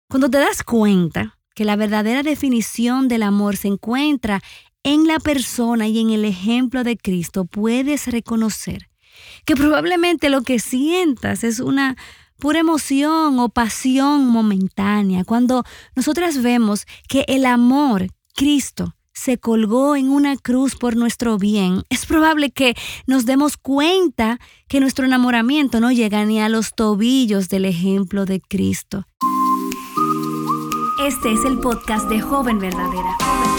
Cuando te das cuenta que la verdadera definición del amor se encuentra en la persona y en el ejemplo de Cristo, puedes reconocer que probablemente lo que sientas es una pura emoción o pasión momentánea. Cuando nosotras vemos que el amor, Cristo, se colgó en una cruz por nuestro bien, es probable que nos demos cuenta que nuestro enamoramiento no llega ni a los tobillos del ejemplo de Cristo. Este es el podcast de Joven Verdadera.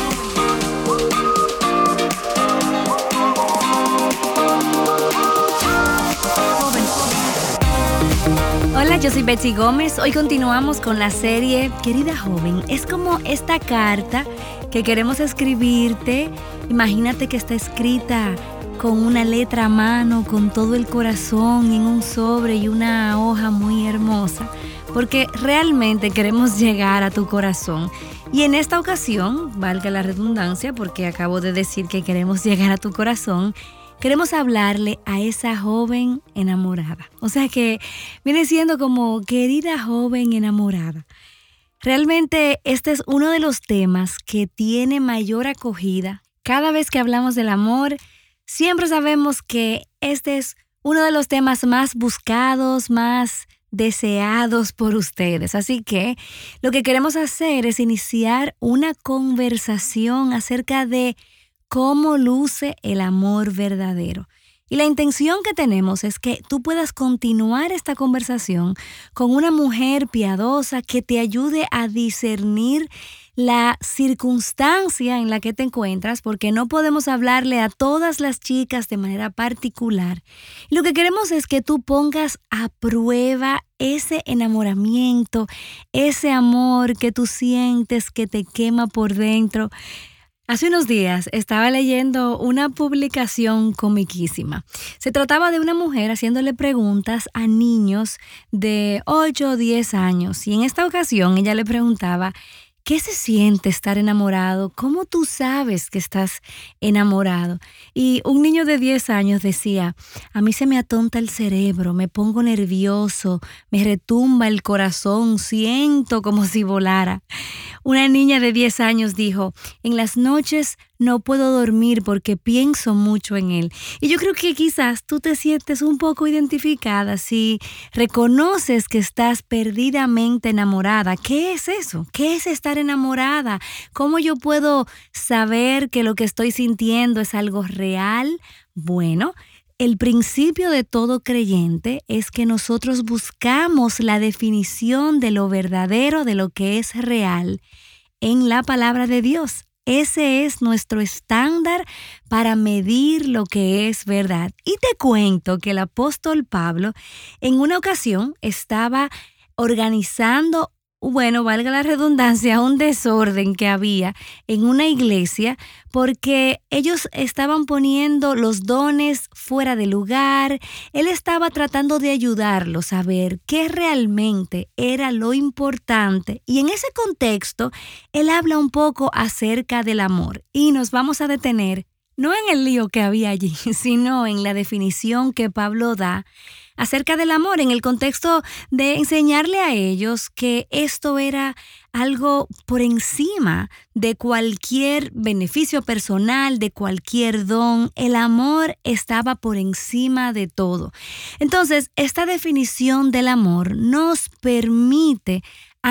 Hola, yo soy Betsy Gómez. Hoy continuamos con la serie Querida Joven. Es como esta carta que queremos escribirte. Imagínate que está escrita con una letra a mano, con todo el corazón en un sobre y una hoja muy hermosa, porque realmente queremos llegar a tu corazón. Y en esta ocasión, valga la redundancia, porque acabo de decir que queremos llegar a tu corazón, queremos hablarle a esa joven enamorada. O sea que viene siendo como querida joven enamorada. Realmente este es uno de los temas que tiene mayor acogida. Cada vez que hablamos del amor, siempre sabemos que este es uno de los temas más buscados, más deseados por ustedes. Así que lo que queremos hacer es iniciar una conversación acerca de cómo luce el amor verdadero. Y la intención que tenemos es que tú puedas continuar esta conversación con una mujer piadosa que te ayude a discernir la circunstancia en la que te encuentras, porque no podemos hablarle a todas las chicas de manera particular. Y lo que queremos es que tú pongas a prueba ese enamoramiento, ese amor que tú sientes que te quema por dentro. Hace unos días estaba leyendo una publicación comiquísima. Se trataba de una mujer haciéndole preguntas a niños de 8 o 10 años. Y en esta ocasión ella le preguntaba, ¿qué se siente estar enamorado? ¿Cómo tú sabes que estás enamorado? Y un niño de 10 años decía, a mí se me atonta el cerebro, me pongo nervioso, me retumba el corazón, siento como si volara. Una niña de 10 años dijo, en las noches no puedo dormir porque pienso mucho en él. Y yo creo que quizás tú te sientes un poco identificada si reconoces que estás perdidamente enamorada. ¿Qué es eso? ¿Qué es estar enamorada? ¿Cómo yo puedo saber que lo que estoy sintiendo es algo real? Bueno, el principio de todo creyente es que nosotros buscamos la definición de lo verdadero, de lo que es real, en la palabra de Dios. Ese es nuestro estándar para medir lo que es verdad. Y te cuento que el apóstol Pablo en una ocasión estaba organizando, valga la redundancia, un desorden que había en una iglesia porque ellos estaban poniendo los dones fuera de lugar. Él estaba tratando de ayudarlos a ver qué realmente era lo importante. Y en ese contexto, él habla un poco acerca del amor. Y nos vamos a detener no en el lío que había allí, sino en la definición que Pablo da acerca del amor, en el contexto de enseñarle a ellos que esto era algo por encima de cualquier beneficio personal, de cualquier don. El amor estaba por encima de todo. Entonces, esta definición del amor nos permite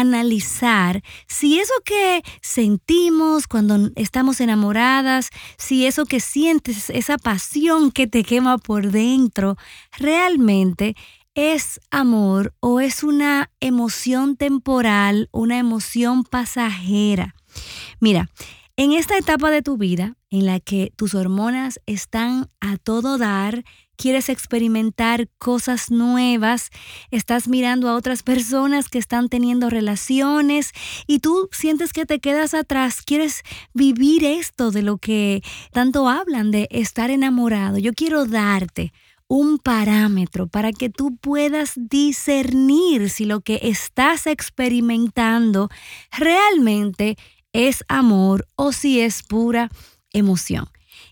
analizar si eso que sentimos cuando estamos enamoradas, si eso que sientes, esa pasión que te quema por dentro, realmente es amor o es una emoción temporal, una emoción pasajera. Mira, en esta etapa de tu vida en la que tus hormonas están a todo dar, quieres experimentar cosas nuevas, estás mirando a otras personas que están teniendo relaciones y tú sientes que te quedas atrás, quieres vivir esto de lo que tanto hablan de estar enamorado. Yo quiero darte un parámetro para que tú puedas discernir si lo que estás experimentando realmente es amor o si es pura emoción.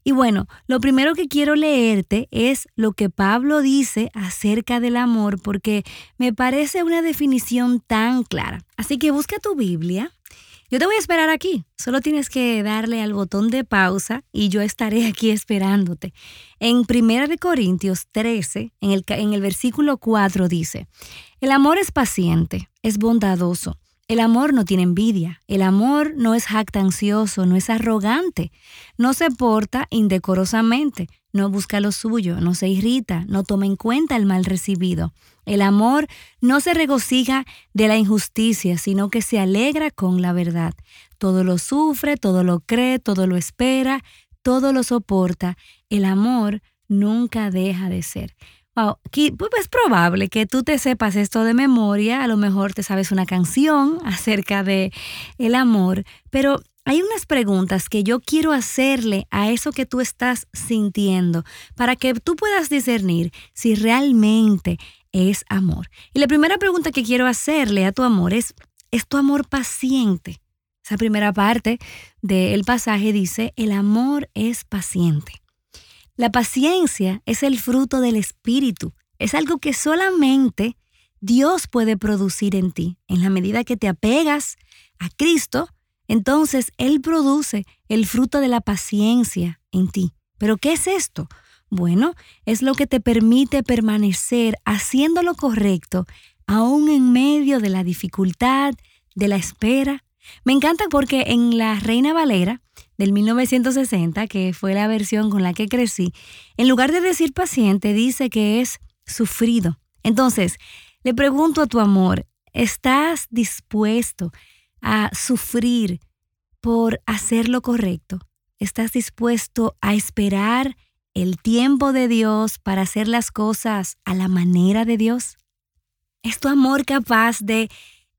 Y bueno, lo primero que quiero leerte es lo que Pablo dice acerca del amor, porque me parece una definición tan clara. Así que busca tu Biblia. Yo te voy a esperar aquí. Solo tienes que darle al botón de pausa y yo estaré aquí esperándote. En 1 Corintios 13, en el versículo 4 dice: el amor es paciente, es bondadoso. El amor no tiene envidia. El amor no es jactancioso, no es arrogante. No se porta indecorosamente. No busca lo suyo, no se irrita, no toma en cuenta el mal recibido. El amor no se regocija de la injusticia, sino que se alegra con la verdad. Todo lo sufre, todo lo cree, todo lo espera, todo lo soporta. El amor nunca deja de ser. Wow, aquí, pues es probable que tú te sepas esto de memoria, a lo mejor te sabes una canción acerca de el amor, pero hay unas preguntas que yo quiero hacerle a eso que tú estás sintiendo para que tú puedas discernir si realmente es amor. Y la primera pregunta que quiero hacerle a tu amor ¿es tu amor paciente? Esa primera parte del pasaje dice: el amor es paciente. La paciencia es el fruto del Espíritu. Es algo que solamente Dios puede producir en ti. En la medida que te apegas a Cristo, entonces Él produce el fruto de la paciencia en ti. ¿Pero qué es esto? Bueno, es lo que te permite permanecer haciendo lo correcto, aún en medio de la dificultad, de la espera. Me encanta porque en la Reina Valera del 1960, que fue la versión con la que crecí, en lugar de decir paciente, dice que es sufrido. Entonces, le pregunto a tu amor, ¿estás dispuesto a sufrir por hacer lo correcto? ¿Estás dispuesto a esperar el tiempo de Dios para hacer las cosas a la manera de Dios? ¿Es tu amor capaz de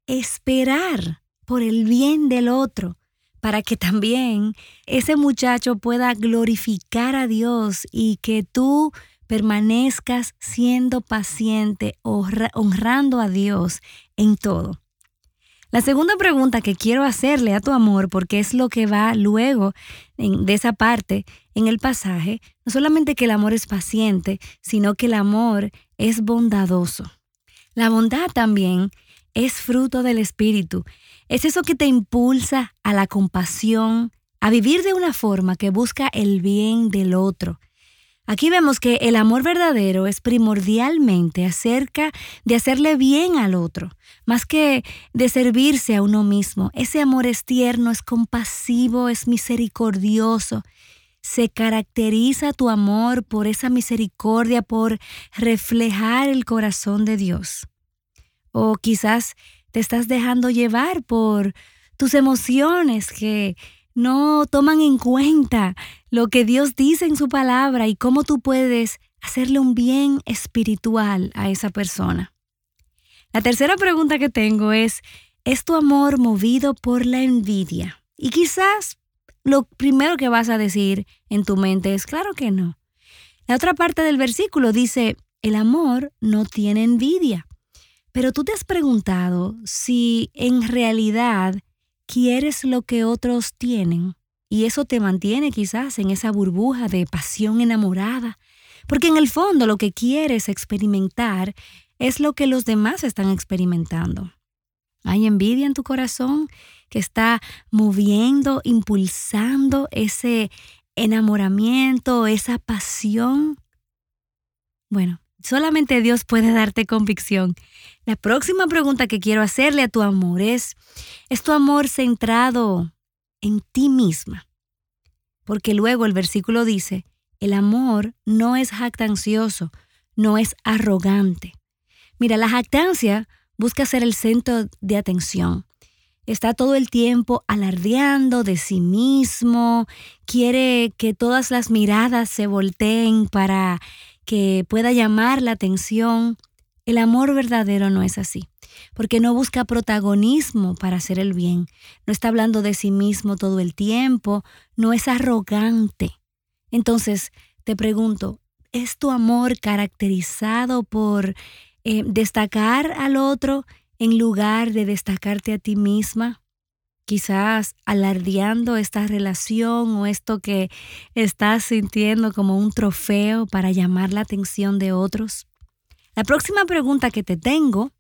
esperar por el bien del otro, para que también ese muchacho pueda glorificar a Dios y que tú permanezcas siendo paciente, honrando a Dios en todo? La segunda pregunta que quiero hacerle a tu amor, porque es lo que va luego de esa parte en el pasaje, no solamente que el amor es paciente, sino que el amor es bondadoso. La bondad también es fruto del Espíritu. Es eso que te impulsa a la compasión, a vivir de una forma que busca el bien del otro. Aquí vemos que el amor verdadero es primordialmente acerca de hacerle bien al otro, más que de servirse a uno mismo. Ese amor es tierno, es compasivo, es misericordioso. Se caracteriza tu amor por esa misericordia, por reflejar el corazón de Dios. O quizás te estás dejando llevar por tus emociones que no toman en cuenta lo que Dios dice en su palabra y cómo tú puedes hacerle un bien espiritual a esa persona. La tercera pregunta que tengo ¿es tu amor movido por la envidia? Y quizás lo primero que vas a decir en tu mente es claro que no. La otra parte del versículo dice: el amor no tiene envidia. Pero tú te has preguntado si en realidad quieres lo que otros tienen y eso te mantiene quizás en esa burbuja de pasión enamorada, porque en el fondo lo que quieres experimentar es lo que los demás están experimentando. ¿Hay envidia en tu corazón que está moviendo, impulsando ese enamoramiento, esa pasión? Bueno, solamente Dios puede darte convicción. La próxima pregunta que quiero hacerle a tu amor ¿es tu amor centrado en ti misma? Porque luego el versículo dice: el amor no es jactancioso, no es arrogante. Mira, la jactancia busca ser el centro de atención. Está todo el tiempo alardeando de sí mismo, quiere que todas las miradas se volteen para que pueda llamar la atención. El amor verdadero no es así, porque no busca protagonismo para hacer el bien. No está hablando de sí mismo todo el tiempo, no es arrogante. Entonces, te pregunto, ¿es tu amor caracterizado por destacar al otro en lugar de destacarte a ti misma? quizás alardeando esta relación o esto que estás sintiendo como un trofeo para llamar la atención de otros? La próxima pregunta que te tengo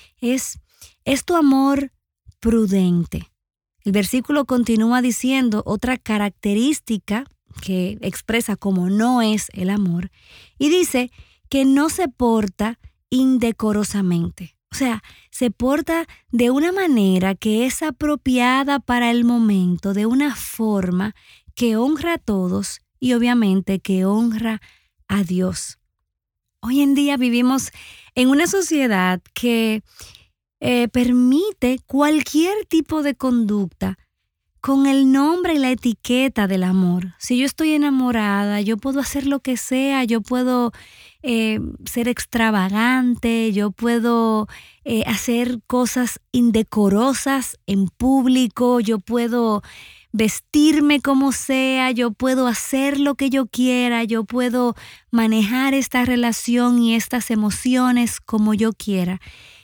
¿es tu amor prudente? El versículo continúa diciendo otra característica que expresa cómo no es el amor, y dice que no se porta indecorosamente. O sea, se porta de una manera que es apropiada para el momento, de una forma que honra a todos y obviamente que honra a Dios. Hoy en día vivimos en una sociedad que permite cualquier tipo de conducta con el nombre y la etiqueta del amor. Si yo estoy enamorada, yo puedo hacer lo que sea, yo puedo ser extravagante, yo puedo hacer cosas indecorosas en público, yo puedo vestirme como sea, yo puedo hacer lo que yo quiera, yo puedo manejar esta relación y estas emociones como yo quiera.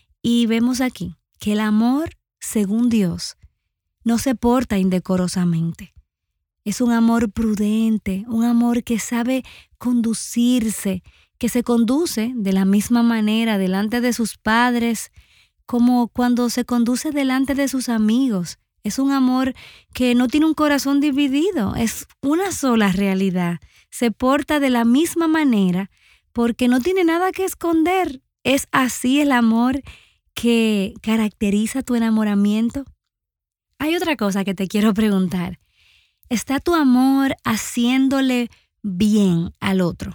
Y vemos aquí que el amor, según Dios, no se porta indecorosamente. Es un amor prudente, un amor que sabe conducirse, que se conduce de la misma manera delante de sus padres como cuando se conduce delante de sus amigos. Es un amor que no tiene un corazón dividido, es una sola realidad. Se porta de la misma manera porque no tiene nada que esconder. ¿Es así el amor que caracteriza tu enamoramiento? Hay otra cosa que te quiero preguntar. ¿Está tu amor haciéndole bien al otro?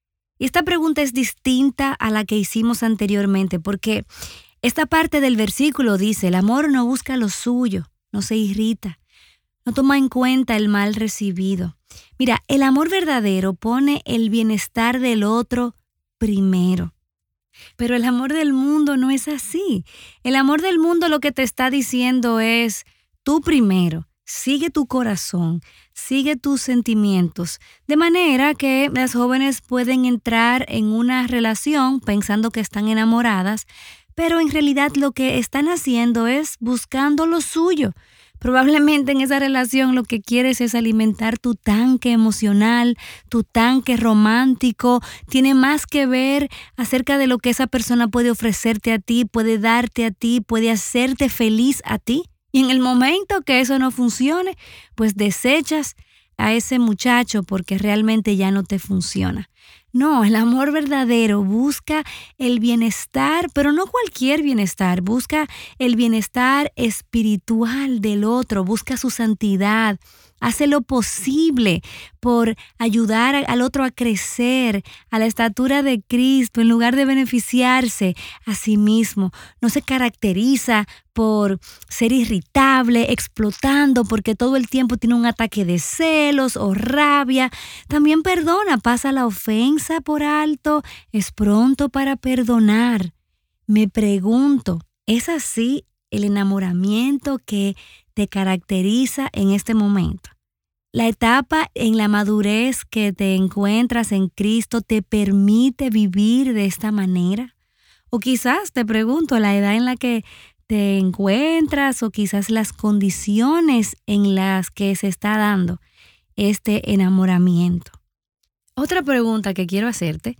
Y esta pregunta es distinta a la que hicimos anteriormente porque esta parte del versículo dice: el amor no busca lo suyo, no se irrita, no toma en cuenta el mal recibido. Mira, el amor verdadero pone el bienestar del otro primero. Pero el amor del mundo no es así. El amor del mundo lo que te está diciendo es: tú primero, sigue tu corazón, sigue tus sentimientos. De manera que las jóvenes pueden entrar en una relación pensando que están enamoradas, pero en realidad lo que están haciendo es buscando lo suyo. Probablemente en esa relación lo que quieres es alimentar tu tanque emocional, tu tanque romántico. Tiene más que ver acerca de lo que esa persona puede ofrecerte a ti, puede darte a ti, puede hacerte feliz a ti. Y en el momento que eso no funcione, pues desechas a ese muchacho porque realmente ya no te funciona. No, el amor verdadero busca el bienestar, pero no cualquier bienestar. Busca el bienestar espiritual del otro, busca su santidad. Hace lo posible por ayudar al otro a crecer a la estatura de Cristo en lugar de beneficiarse a sí mismo. No se caracteriza por ser irritable, explotando porque todo el tiempo tiene un ataque de celos o rabia. También perdona, pasa la ofensa por alto, es pronto para perdonar. Me pregunto, ¿es así el enamoramiento que te caracteriza en este momento? La etapa en la madurez que te encuentras en Cristo te permite vivir de esta manera. O quizás, te pregunto, la edad en la que te encuentras o quizás las condiciones en las que se está dando este enamoramiento. Otra pregunta que quiero hacerte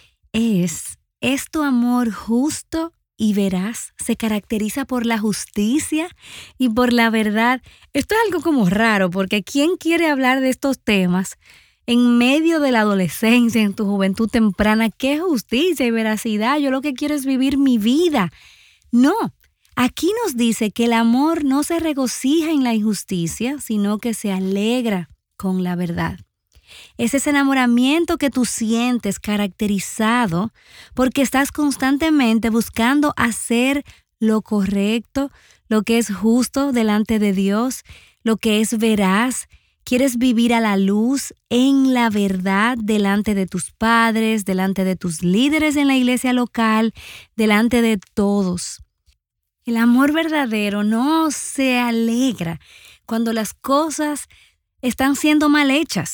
¿es tu amor justo y veraz? ¿Se caracteriza por la justicia y por la verdad? Esto es algo como raro porque ¿quién quiere hablar de estos temas en medio de la adolescencia, en tu juventud temprana? ¿Qué justicia y veracidad? Yo lo que quiero es vivir mi vida. No, aquí nos dice que el amor no se regocija en la injusticia, sino que se alegra con la verdad. Es ese enamoramiento que tú sientes caracterizado porque estás constantemente buscando hacer lo correcto, lo que es justo delante de Dios, lo que es veraz. Quieres vivir a la luz, en la verdad, delante de tus padres, delante de tus líderes en la iglesia local, delante de todos. El amor verdadero no se alegra cuando las cosas están siendo mal hechas.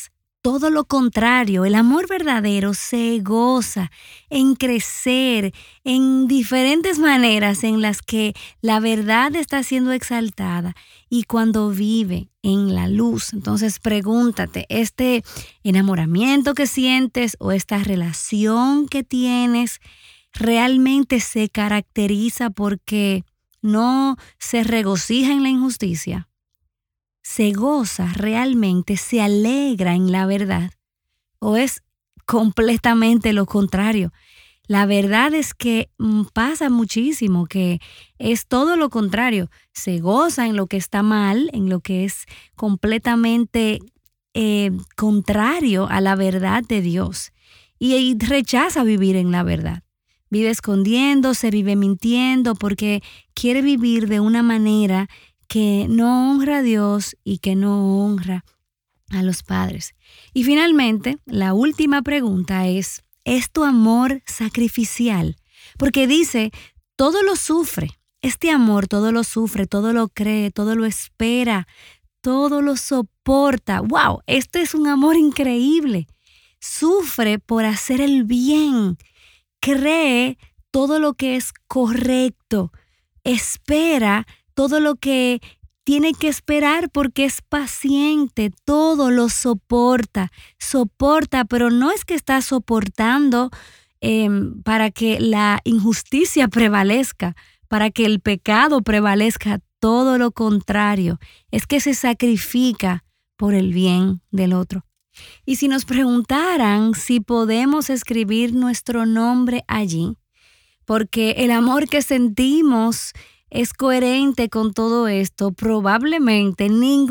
todo lo contrario. El amor verdadero se goza en crecer en diferentes maneras en las que la verdad está siendo exaltada y cuando vive en la luz. Entonces pregúntate, ¿este enamoramiento que sientes o esta relación que tienes realmente se caracteriza porque no se regocija en la injusticia? ¿Se goza realmente, se alegra en la verdad? ¿O es completamente lo contrario? La verdad es que pasa muchísimo, que es todo lo contrario. Se goza en lo que está mal, en lo que es completamente contrario a la verdad de Dios. Y rechaza vivir en la verdad. Vive escondiéndose, vive mintiendo porque quiere vivir de una manera que no honra a Dios y que no honra a los padres. Y finalmente, la última pregunta ¿es tu amor sacrificial? Porque dice, todo lo sufre. Este amor todo lo sufre, todo lo cree, todo lo espera, todo lo soporta. ¡Wow! Este es un amor increíble. Sufre por hacer el bien. Cree todo lo que es correcto. Espera todo lo que tiene que esperar porque es paciente, todo lo soporta, pero no es que está soportando para que la injusticia prevalezca, para que el pecado prevalezca, todo lo contrario, es que se sacrifica por el bien del otro. Y si nos preguntaran si podemos escribir nuestro nombre allí, porque el amor que sentimos es coherente con todo esto, probablemente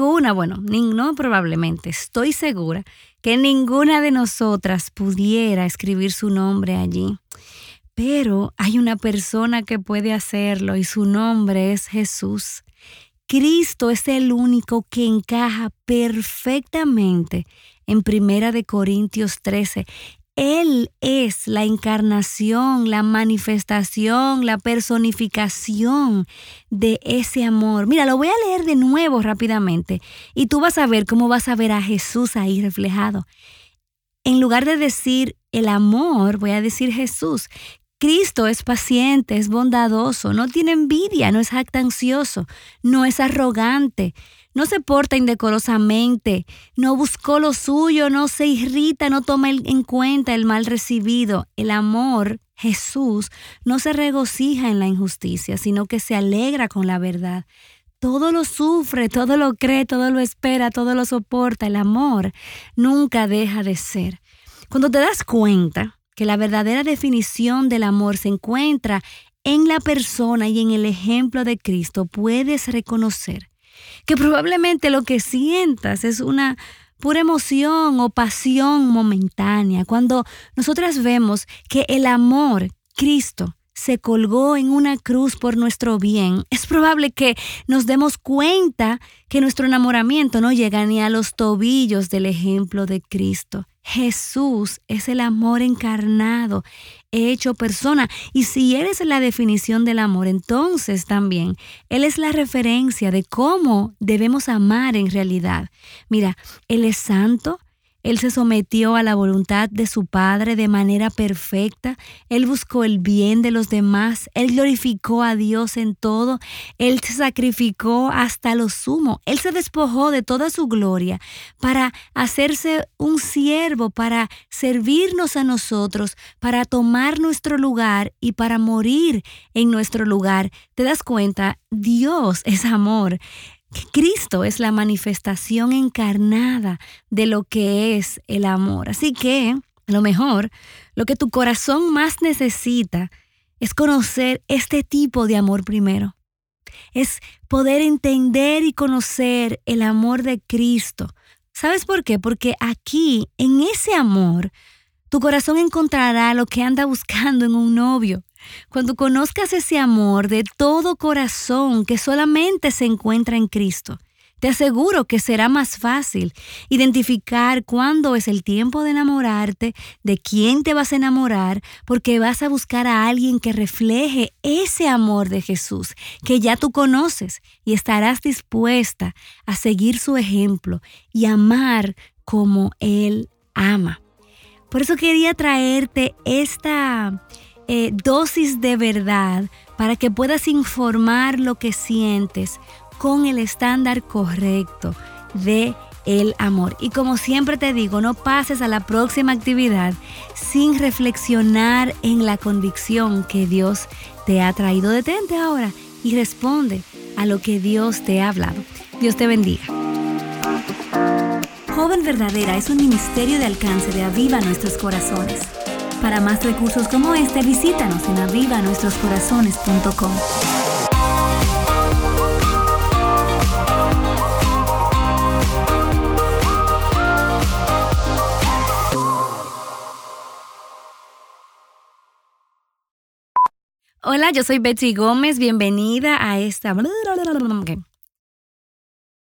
estoy segura que ninguna de nosotras pudiera escribir su nombre allí. Pero hay una persona que puede hacerlo y su nombre es Jesús. Cristo es el único que encaja perfectamente en 1 Corintios 13. Él es la encarnación, la manifestación, la personificación de ese amor. Mira, lo voy a leer de nuevo rápidamente y tú vas a ver cómo vas a ver a Jesús ahí reflejado. En lugar de decir el amor, voy a decir Jesús. Cristo es paciente, es bondadoso, no tiene envidia, no es jactancioso, no es arrogante, no se porta indecorosamente, no buscó lo suyo, no se irrita, no toma en cuenta el mal recibido. El amor, Jesús, no se regocija en la injusticia, sino que se alegra con la verdad. Todo lo sufre, todo lo cree, todo lo espera, todo lo soporta. El amor nunca deja de ser. Cuando te das cuenta que la verdadera definición del amor se encuentra en la persona y en el ejemplo de Cristo, puedes reconocer que probablemente lo que sientas es una pura emoción o pasión momentánea. Cuando nosotras vemos que el amor, Cristo, se colgó en una cruz por nuestro bien, es probable que nos demos cuenta que nuestro enamoramiento no llega ni a los tobillos del ejemplo de Cristo. Jesús es el amor encarnado, hecho persona. Y si Él es la definición del amor, entonces también Él es la referencia de cómo debemos amar en realidad. Mira, Él es santo. Él se sometió a la voluntad de su Padre de manera perfecta. Él buscó el bien de los demás. Él glorificó a Dios en todo. Él se sacrificó hasta lo sumo. Él se despojó de toda su gloria para hacerse un siervo, para servirnos a nosotros, para tomar nuestro lugar y para morir en nuestro lugar. ¿Te das cuenta? Dios es amor. Cristo es la manifestación encarnada de lo que es el amor. Así que, a lo mejor, lo que tu corazón más necesita es conocer este tipo de amor primero. Es poder entender y conocer el amor de Cristo. ¿Sabes por qué? Porque aquí, en ese amor, tu corazón encontrará lo que anda buscando en un novio. Cuando conozcas ese amor de todo corazón que solamente se encuentra en Cristo, te aseguro que será más fácil identificar cuándo es el tiempo de enamorarte, de quién te vas a enamorar, porque vas a buscar a alguien que refleje ese amor de Jesús que ya tú conoces y estarás dispuesta a seguir su ejemplo y amar como Él ama. Por eso quería traerte esta dosis de verdad para que puedas informar lo que sientes con el estándar correcto de el amor. Y como siempre te digo, no pases a la próxima actividad sin reflexionar en la convicción que Dios te ha traído. Detente ahora y responde a lo que Dios te ha hablado. Dios te bendiga. Joven Verdadera es un ministerio de alcance de Aviva Nuestros Corazones. Para más recursos como este, visítanos en avivanuestroscorazones.com. Hola, yo soy Betsy Gómez. Bienvenida a esta...